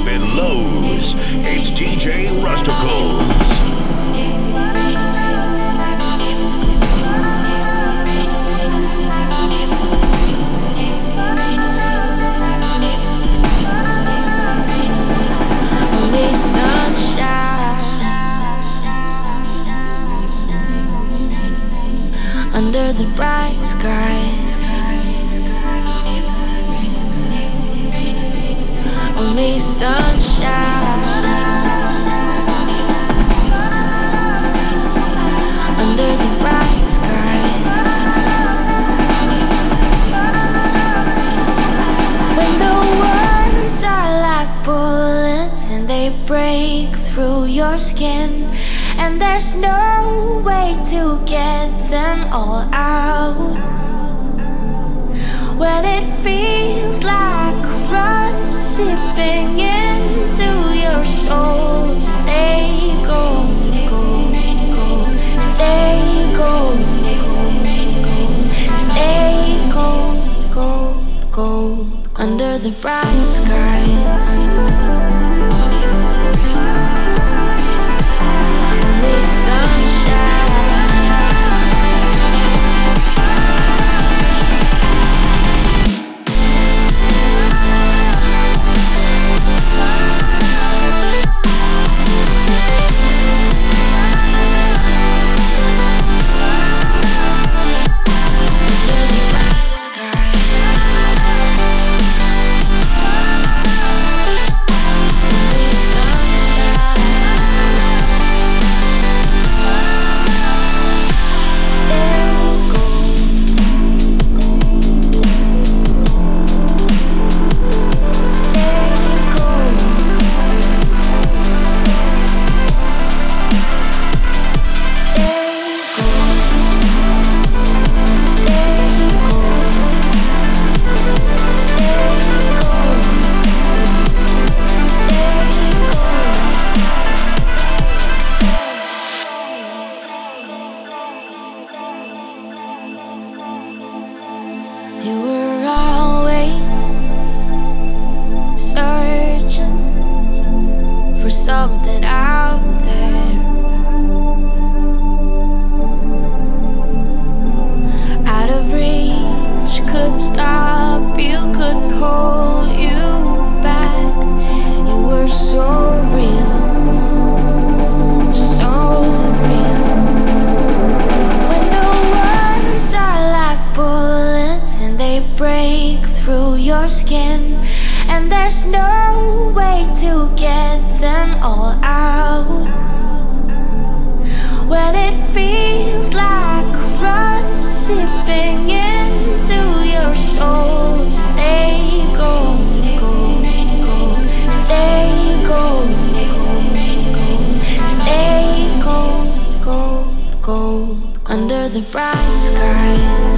dropping lows. It's DJ Rusticles. Under the bright skies, only sunshine. Under the bright skies, when the words are like bullets and they break through your skin, and there's no way to get them all out. When it feels like rust seeping into your soul, stay gold, gold, gold. Stay gold, gold, gold. Stay gold, gold, gold. Under the bright skies. You were always searching for something out there, out of reach, couldn't stop you, couldn't hold you back. You were so real, so real. When the words are like bullets and they break through your skin, and there's no way to get them all out. When it feels like rust seeping into your soul, stay gold, gold, gold. Stay gold, gold, gold. Stay gold, gold, gold. Under the bright skies.